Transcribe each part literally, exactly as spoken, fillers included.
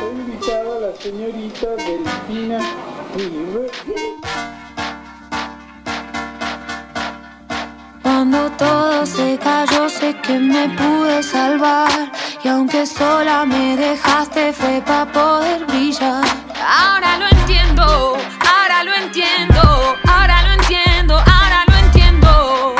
invitada la señorita Delfina River. Cuando todo se cayó sé que me pude salvar, y aunque sola me dejaste fue pa' poder brillar. Ahora lo entiendo, ahora lo entiendo, ahora lo entiendo, ahora lo entiendo.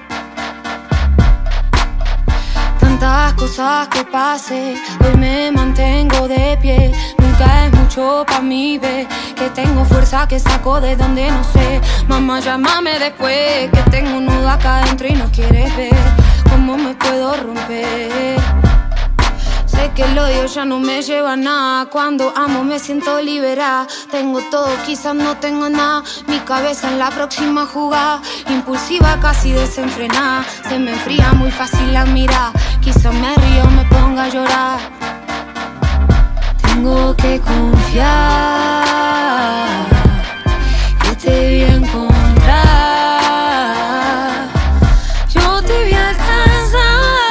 Tantas cosas que pasé, hoy me mantengo de pie. Nunca es mucho pa' mí, ve que tengo fuerza que saco de donde no sé. Mamá, llámame después, que tengo un nudo acá adentro y no quieres ver cómo me puedo romper. Sé que el odio ya no me lleva a nada. Cuando amo me siento liberada. Tengo todo, quizás no tengo nada. Mi cabeza en la próxima jugada. Impulsiva, casi desenfrenada. Se me enfría muy fácil la mirada. Quizás me río, me ponga a llorar. Tengo que confiar que te vi encontrar. Yo te vi alcanzar.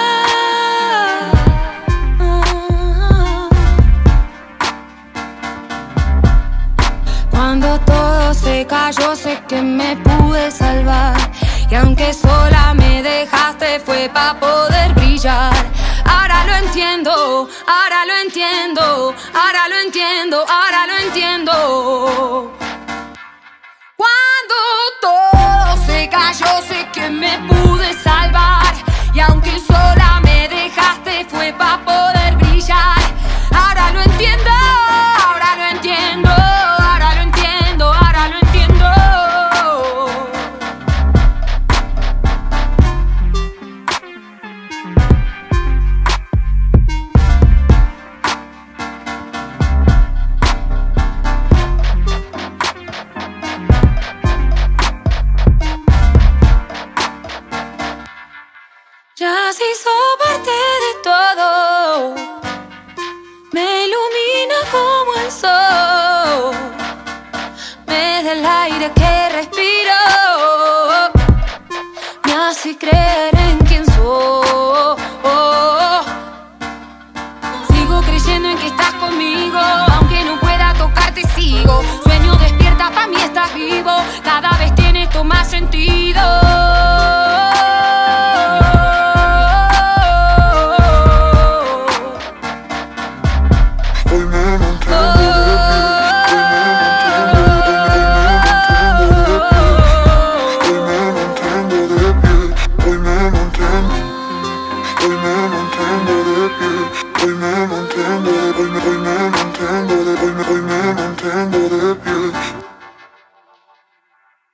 Cuando todo se cayó sé que me pude salvar, y aunque sola me dejaste fue pa' poder brillar. Ahora lo entiendo, ahora lo entiendo, ahora lo entiendo, ahora lo entiendo. Cuando todo se cayó sé que me pude salvar, y aunque sola me dejaste fue pa' poder brillar. Ahora lo entiendo, ahora lo entiendo, ahora lo entiendo, ahora lo entiendo. Ya se hizo parte de todo, me ilumina como el sol, me da el aire que respiro, me hace creer en quién soy. Sigo creyendo en que estás conmigo, aunque no pueda tocarte sigo. Sueño despierta, pa' mí estás vivo, cada vez tiene esto más sentido. Hoy me mantengo de pie, hoy me mantengo de pie.